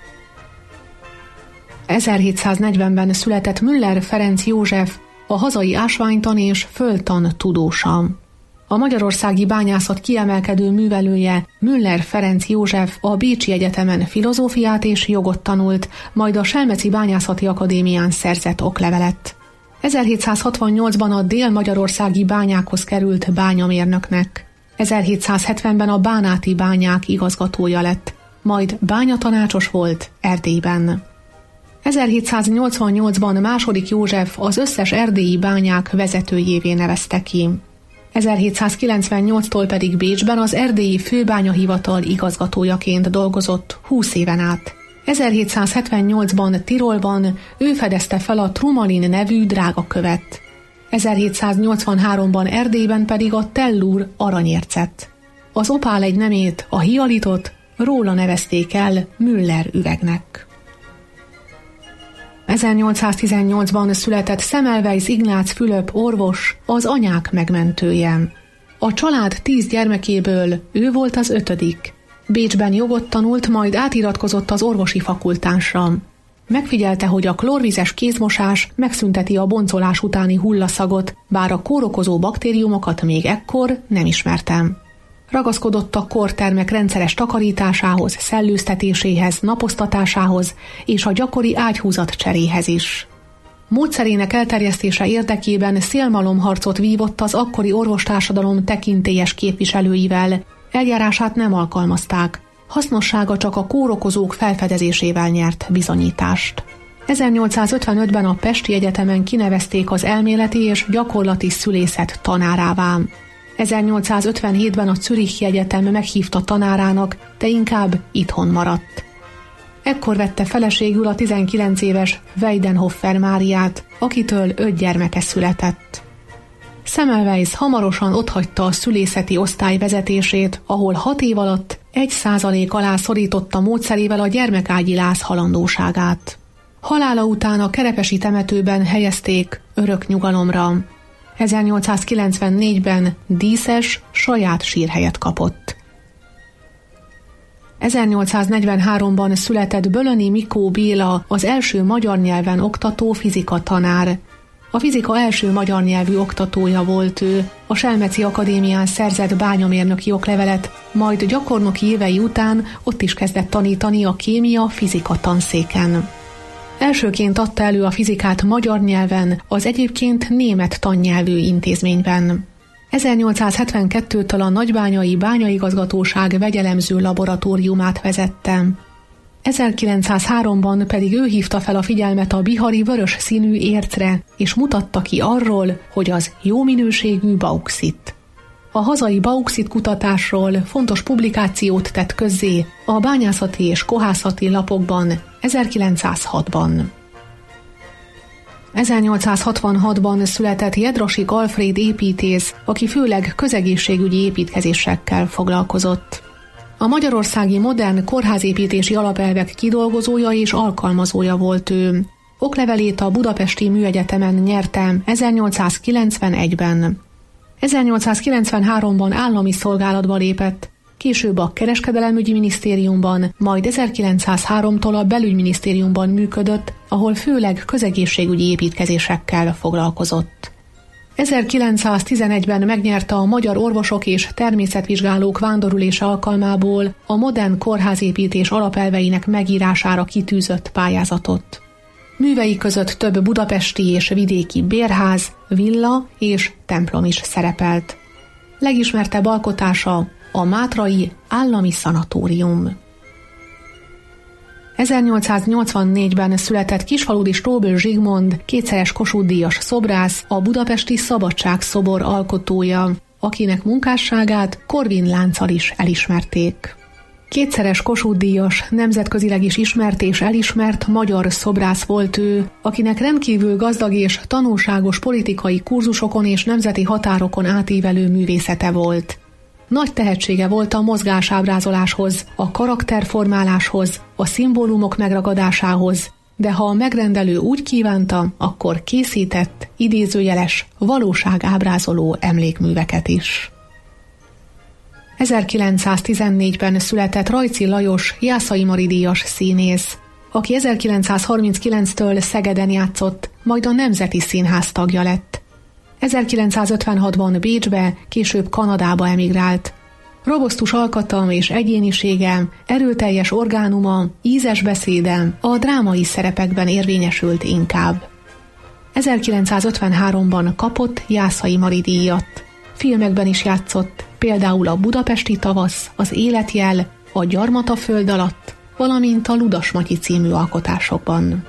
1740-ben született Müller Ferenc József, a hazai ásványtan és földtan tudósa. A magyarországi bányászat kiemelkedő művelője, Müller Ferenc József a Bécsi Egyetemen filozófiát és jogot tanult, majd a Selmeci Bányászati Akadémián szerzett oklevelet. 1768-ban a dél-magyarországi bányákhoz került bányamérnöknek. 1770-ben a bánáti bányák igazgatója lett, majd bányatanácsos volt Erdélyben. 1788-ban második József az összes erdélyi bányák vezetőjévé nevezte ki. 1798-tól pedig Bécsben az erdélyi főbányahivatal igazgatójaként dolgozott 20 éven át. 1778-ban Tirolban ő fedezte fel a Trumalin nevű drágakövet. 1783-ban Erdélyben pedig a tellúr aranyércet. Az opál egy nemét, a hialitot róla nevezték el Müller üvegnek. 1818-ban született Semmelweis Ignác Fülöp orvos, az anyák megmentője. A család 10 gyermekéből ő volt az 5. Bécsben jogot tanult, majd átiratkozott az orvosi fakultásra. Megfigyelte, hogy a klórvizes kézmosás megszünteti a boncolás utáni hullaszagot, bár a kórokozó baktériumokat még ekkor nem ismertem. Ragaszkodott a kórtermek rendszeres takarításához, szellőztetéséhez, napoztatásához és a gyakori ágyhúzat cseréhez is. Módszerének elterjesztése érdekében szélmalomharcot vívott az akkori orvostársadalom tekintélyes képviselőivel, eljárását nem alkalmazták, hasznossága csak a kórokozók felfedezésével nyert bizonyítást. 1855-ben a Pesti Egyetemen kinevezték az elméleti és gyakorlati szülészet tanárává. 1857-ben a Zürichi Egyetem meghívta tanárának, de inkább itthon maradt. Ekkor vette feleségül a 19 éves Weidenhofer Máriát, akitől 5 gyermeke született. Semmelweis hamarosan otthagyta a szülészeti osztály vezetését, ahol 6 év alatt 1% alá szorította módszerével a gyermekágyi láz halandóságát. Halála után a kerepesi temetőben helyezték örök nyugalomra. 1894-ben díszes, saját sírhelyet kapott. 1843-ban született Bölöni Mikó Béla, az első magyar nyelven oktató fizika tanár. A fizika első magyar nyelvű oktatója volt ő, a Selmeci Akadémián szerzett bányamérnöki oklevelet, majd gyakornoki évei után ott is kezdett tanítani a kémia-fizika tanszéken. Elsőként adta elő a fizikát magyar nyelven, az egyébként német tannyelvű intézményben. 1872-től a Nagybányai Bányaigazgatóság vegyelemző laboratóriumát vezette. 1903-ban pedig ő hívta fel a figyelmet a bihari vörös színű ércre, és mutatta ki arról, hogy az jó minőségű bauxit. A hazai bauxit kutatásról fontos publikációt tett közzé a bányászati és kohászati lapokban 1906-ban. 1866-ban született Jedrosik Alfréd építész, aki főleg közegészségügyi építkezésekkel foglalkozott. A magyarországi modern kórházépítési alapelvek kidolgozója és alkalmazója volt ő. Oklevelét a Budapesti Műegyetemen nyerte 1891-ben. 1893-ban állami szolgálatba lépett, később a Kereskedelemügyi Minisztériumban, majd 1903-tól a Belügyminisztériumban működött, ahol főleg közegészségügyi építkezésekkel foglalkozott. 1911-ben megnyerte a Magyar Orvosok és Természetvizsgálók vándorülése alkalmából a modern kórházépítés alapelveinek megírására kitűzött pályázatot. Művei között több budapesti és vidéki bérház, villa és templom is szerepelt. Legismertebb alkotása a Mátrai Állami Szanatórium. 1884-ben született Kisfaludy Stróbl Zsigmond, kétszeres Kossuth-díjas szobrász, a budapesti Szabadságszobor alkotója, akinek munkásságát Korvin-lánccal is elismerték. Kétszeres Kossuth-díjas, nemzetközileg is ismert és elismert magyar szobrász volt ő, akinek rendkívül gazdag és tanulságos politikai kurzusokon és nemzeti határokon átívelő művészete volt. Nagy tehetsége volt a mozgásábrázoláshoz, a karakterformáláshoz, a szimbólumok megragadásához, de ha a megrendelő úgy kívánta, akkor készített, idézőjeles, valóságábrázoló emlékműveket is. 1914-ben született Rajczy Lajos Jászai Mari díjas színész, aki 1939-től Szegeden játszott, majd a Nemzeti Színház tagja lett. 1956-ban Bécsbe, később Kanadába emigrált. Robosztus alkata és egyénisége, erőteljes orgánuma, ízes beszéde a drámai szerepekben érvényesült inkább. 1953-ban kapott Jászai Mari díjat. Filmekben is játszott, például a Budapesti tavasz, az Életjel, a Gyarmata föld alatt, valamint a Ludas Matyi című alkotásokban.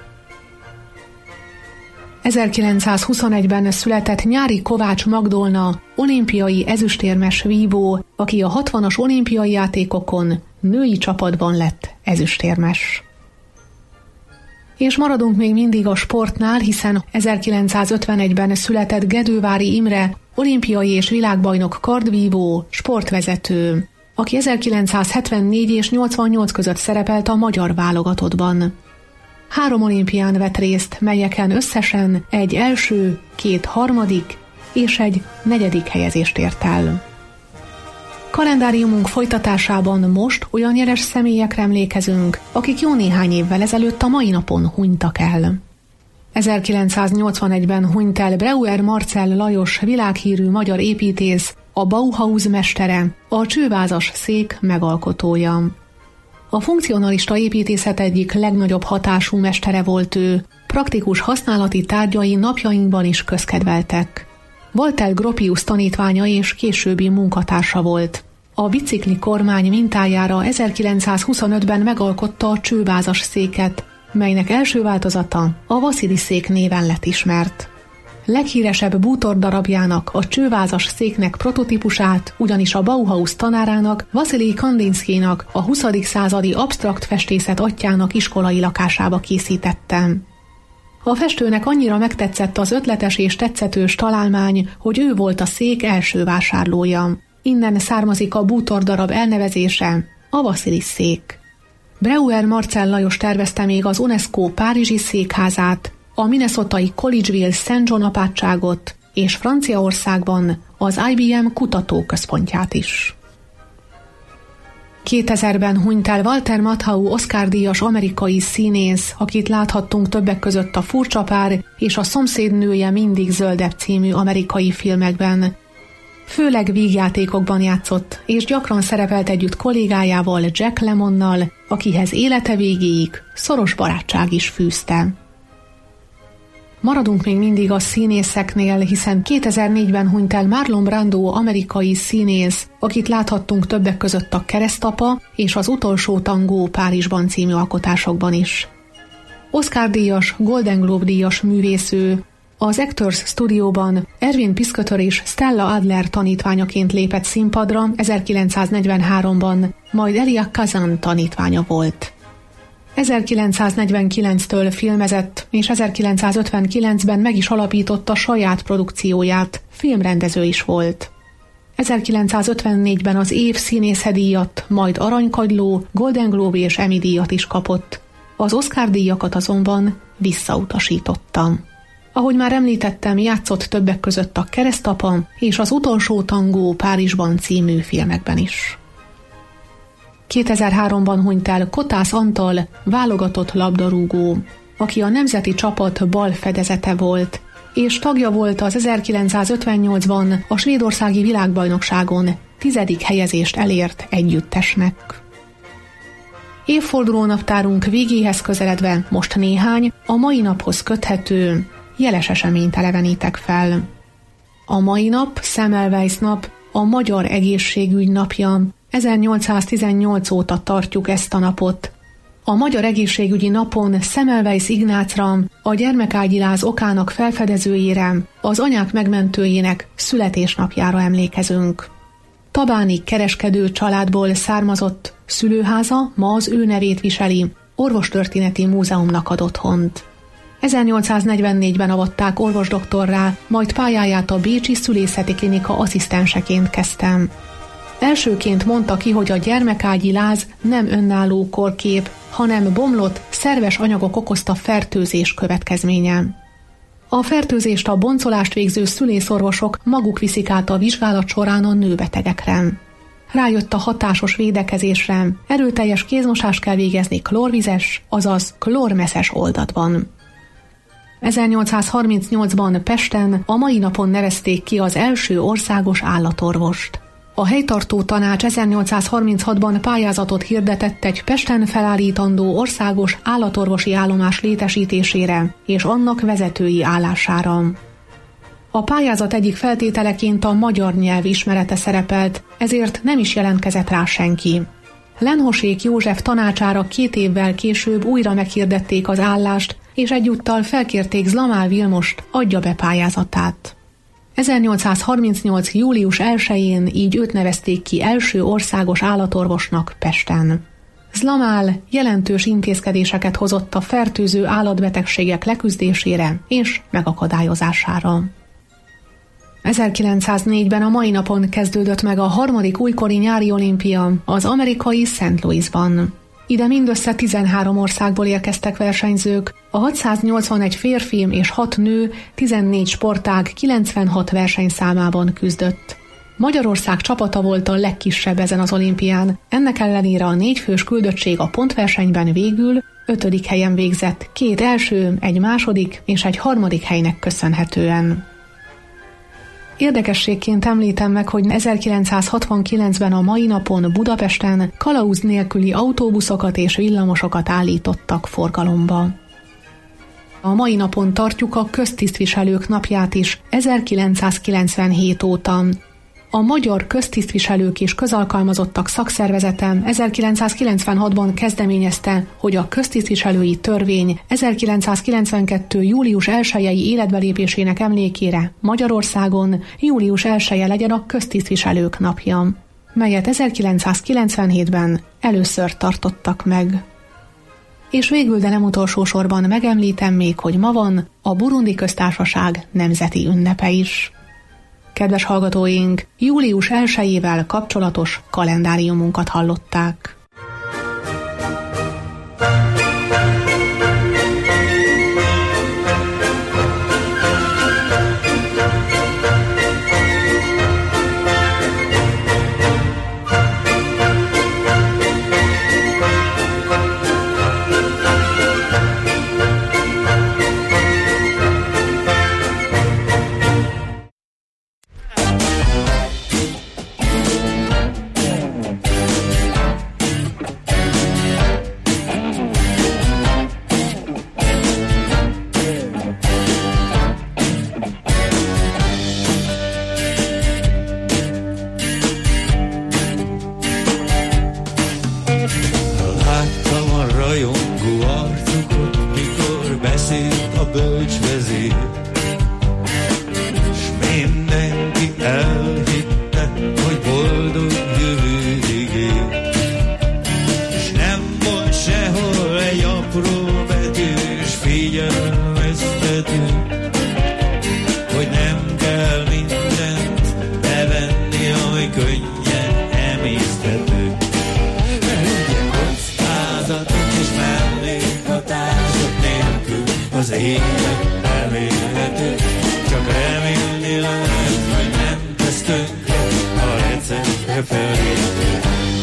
1921-ben született Nyári Kovács Magdolna, olimpiai ezüstérmes vívó, aki a 60-as olimpiai játékokon női csapatban lett ezüstérmes. És maradunk még mindig a sportnál, hiszen 1951-ben született Gedővári Imre, olimpiai és világbajnok kardvívó, sportvezető, aki 1974 és 88 között szerepelt a magyar válogatottban. 3 olimpián vett részt, melyeken összesen egy első, 2 harmadik és egy 4. helyezést ért el. Kalendáriumunk folytatásában most olyan jeles személyekre emlékezünk, akik jó néhány évvel ezelőtt a mai napon hunytak el. 1981-ben hunyt el Breuer Marcell Lajos világhírű magyar építész, a Bauhaus mestere, a csővázas szék megalkotója. A funkcionalista építészet egyik legnagyobb hatású mestere volt ő, praktikus használati tárgyai napjainkban is közkedveltek. Walter Gropius tanítványa és későbbi munkatársa volt. A bicikli kormány mintájára 1925-ben megalkotta a csővázas széket, melynek első változata a Vasili szék néven lett ismert. Leghíresebb bútordarabjának, a csővázas széknek prototípusát ugyanis a Bauhaus tanárának, Vasilij Kandinskynak, a 20. századi absztrakt festészet atyjának iskolai lakásába készítettem. A festőnek annyira megtetszett az ötletes és tetszetős találmány, hogy ő volt a szék első vásárlója. Innen származik a bútordarab elnevezése, a Vasilij szék. Breuer Marcell Lajos tervezte még az UNESCO párizsi székházát, a minnesotai Collegeville St. John apátságot és Franciaországban az IBM kutatóközpontját is. 2000-ben hunyt el Walter Matthau Oscar-díjas amerikai színész, akit láthattunk többek között a Furcsa pár és a Szomszédnője mindig zöldebb című amerikai filmekben. Főleg vígjátékokban játszott, és gyakran szerepelt együtt kollégájával, Jack Lemmonnal, akihez élete végéig szoros barátság is fűzte. Maradunk még mindig a színészeknél, hiszen 2004-ben hunyt el Marlon Brando amerikai színész, akit láthattunk többek között a Keresztapa és az Utolsó tangó Párizsban című alkotásokban is. Oscar-díjas, Golden Globe-díjas művésző, az Actors Studioban Erwin Piscator és Stella Adler tanítványaként lépett színpadra 1943-ban, majd Elia Kazan tanítványa volt. 1949-től filmezett, és 1959-ben meg is alapította saját produkcióját, filmrendező is volt. 1954-ben az év színészedíjat, majd Aranykagyló, Golden Globe és Emmy díjat is kapott. Az Oscar-díjakat azonban visszautasította. Ahogy már említettem, játszott többek között a Keresztapa és az Utolsó tangó Párizsban című filmekben is. 2003-ban hunyt el Kotász Antal, válogatott labdarúgó, aki a nemzeti csapat bal fedezete volt, és tagja volt az 1958-ban a svédországi világbajnokságon 10. helyezést elért együttesnek. Évfordulónaptárunk végéhez közeledve most néhány a mai naphoz köthető jeles eseményt elevenítek fel. A mai nap, Semmelweis nap, a Magyar Egészségügy napja. 1818 óta tartjuk ezt a napot. A Magyar Egészségügyi Napon Semmelweis Ignácra, a gyermekágyiláz okának felfedezőjére, az anyák megmentőjének születésnapjára emlékezünk. Tabáni kereskedő családból származott, szülőháza ma az ő nevét viseli, orvostörténeti múzeumnak ad otthont. 1844-ben avatták orvosdoktorrá, majd pályáját a Bécsi Szülészeti Klinika asszisztenseként kezdtem. Elsőként mondta ki, hogy a gyermekágyi láz nem önálló korkép, hanem bomlott, szerves anyagok okozta fertőzés következménye. A fertőzést a boncolást végző szülészorvosok maguk viszik át a vizsgálat során a nőbetegekre. Rájött a hatásos védekezésre, erőteljes kézmosást kell végezni klórvizes, azaz klórmeszes oldatban. 1838-ban Pesten a mai napon nevezték ki az első országos állatorvost. A helytartó tanács 1836-ban pályázatot hirdetett egy Pesten felállítandó országos állatorvosi állomás létesítésére és annak vezetői állására. A pályázat egyik feltételeként a magyar nyelv ismerete szerepelt, ezért nem is jelentkezett rá senki. Lenhosék József tanácsára 2 évvel később újra meghirdették az állást, és egyúttal felkérték Zlamál Vilmost, adja be pályázatát. 1838. július 1-én így őt nevezték ki első országos állatorvosnak Pesten. Zlamál jelentős intézkedéseket hozott a fertőző állatbetegségek leküzdésére és megakadályozására. 1904-ben a mai napon kezdődött meg a 3. újkori nyári olimpia az amerikai St. Louisban. Ide mindössze 13 országból érkeztek versenyzők, a 681 férfi és 6 nő 14 sportág 96 versenyszámában küzdött. Magyarország csapata volt a legkisebb ezen az olimpián, ennek ellenére a 4 fős küldöttség a pontversenyben végül 5. helyen végzett, 2 első, 1 második és 1 harmadik helynek köszönhetően. Érdekességként említem meg, hogy 1969-ben a mai napon Budapesten kalauz nélküli autóbuszokat és villamosokat állítottak forgalomba. A mai napon tartjuk a köztisztviselők napját is 1997 óta. A Magyar Köztisztviselők és Közalkalmazottak Szakszervezete 1996-ban kezdeményezte, hogy a köztisztviselői törvény 1992. július 1-i életbelépésének emlékére Magyarországon július 1-e legyen a köztisztviselők napja, melyet 1997-ben először tartottak meg. És végül, de nem utolsó sorban megemlítem még, hogy ma van a Burundi Köztársaság nemzeti ünnepe is. Kedves hallgatóink, július 1-ével kapcsolatos kalendáriumunkat hallották. az élet nem élhető. Csak remélni lehet, hogy nem tesz tönkre, ha receptre felépül.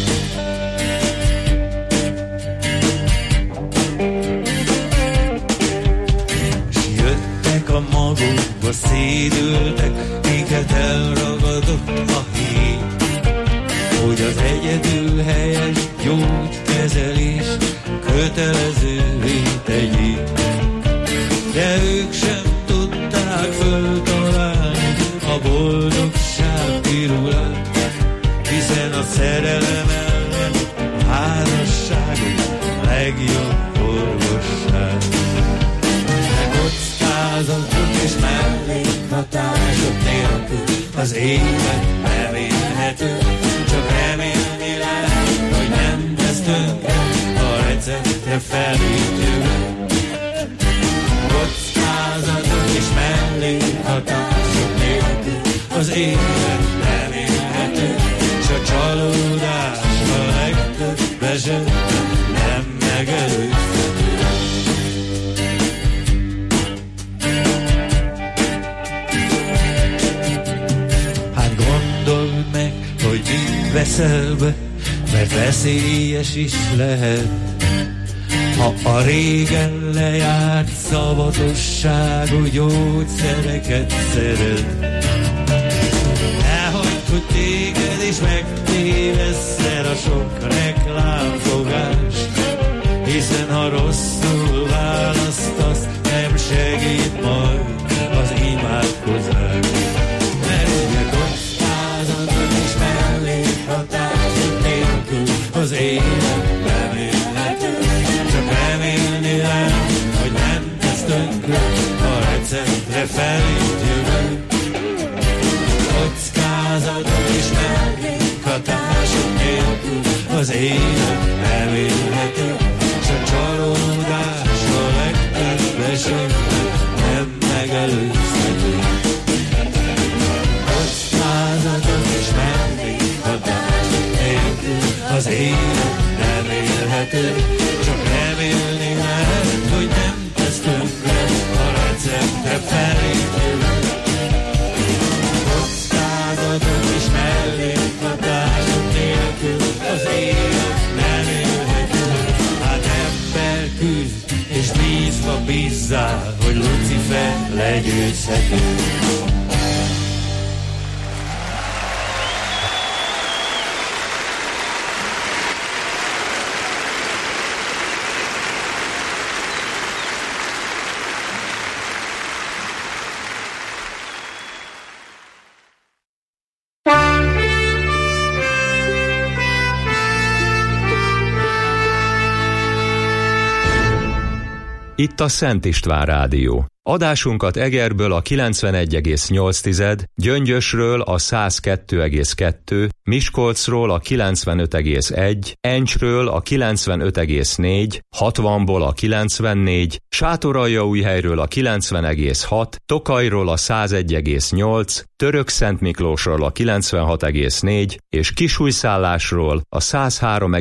S jöttek a magukba, szédültek, minket elragadott a hét, hogy az egyedül helyes gyógykezelés kötelezővé tegyék. De ők sem tudták föltalálni a boldogság pirulát, hiszen a szerelem ellen a házasságok a legjobb orvosság. De kockázatok és mellékhatások nélkül az élet nem élhető. Csak remélni lehet, hogy nem tesz tönkre, a receptre felült jövő. Kockázatok és mellékhatások nélkül az élet nem élhető. S a csalódás a legtöbb esetben nem megelőzhető. Hát gondold meg, hogy mit veszel be, mert veszélyes is lehet, ha a régen lejárt szabadosságú gyógyszereket szeded. Nehogy, hogy téged is megtévesszel a sok reklámfogás, hiszen ha rosszul választasz, nem segít majd az imádkozás. Mert ugye kockázatok és mellékhatások nélkül az élet nem élhető. Csak remélni lehet, hogy nem tesz tönkre, a receptre felét jövő. Kockázatok és mellékhatások nélkül az élet nem élhető. S a csalódás a legtöbb esetben nem megelőzhető. Kockázatok és mellékhatások nélkül az élet nem élhető. Csak remélni lehet, hogy nem tesz tönkre, a receptre felét jövő. Kockázatok és mellékhatások nélkül az élet nem élhető. Hát ember küzd, és bízva bízzál, hogy Lucifer legyőzhető. Itt a Szent István Rádió. Adásunkat Egerből a 91,8, Gyöngyösről a 102,2, Miskolcról a 95,1, Encsről a 95,4, 60-ból a 94, Sátoraljaújhelyről a 90,6, Tokajról a 101,8, Törökszentmiklósról a 96,4 és Kisújszállásról a 103,1